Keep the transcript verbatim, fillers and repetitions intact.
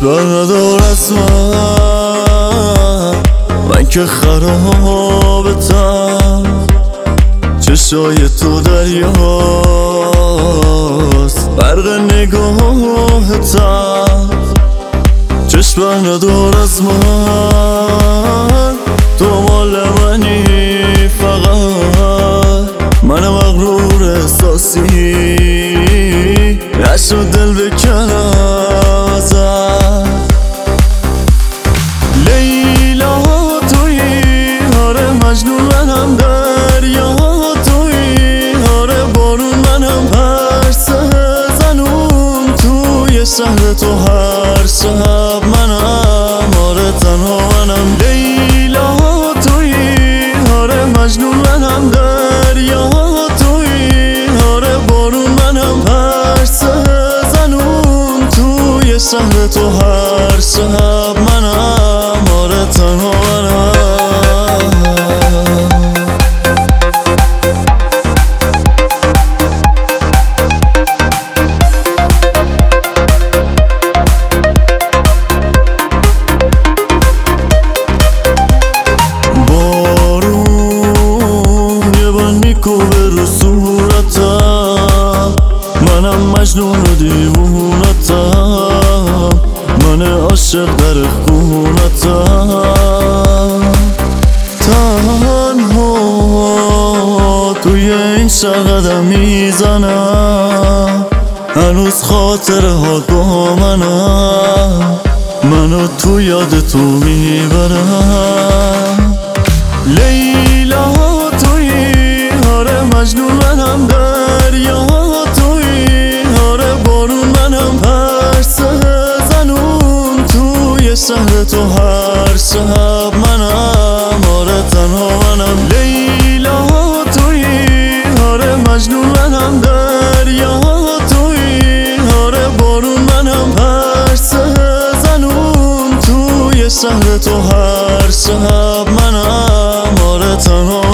بر ندار از من، من که خرابتم. چشای تو دریاست، برق نگاهتم. چشم بر ندار از من، تو مال منی فقط. من مغرور احساسی نشد دل بکنم ازت. لیلا تویی، آره مجنون منم، دریا تویی، آره بارون منم، پرسه زنون توی شهر تو هر شب منم، آره تنها منم. لیلا تویی، آره مجنون منم، دریا تویی، آره بارون منم، پرسه زنون توی شهر تو هر شب منم، آره تنها منم. کوبه رو صورتم، منم مجنون و دیوونتم، من عاشق در خونتم. تنها توی این شهر قدم میزنم، هنوز خاطره ها با منم، منو تو یاد تو میبرم. لیلا تویی، آره مجنون منم، دریا تویی، آره بارون منم، پرسه زنون توی شهر تو هر شب منم، آره تنها منم. لیلا تویی، آره مجنون منم، دریا تویی، آره بارون منم، پرسه زنون توی شهر تو هر شب منم، آره تنها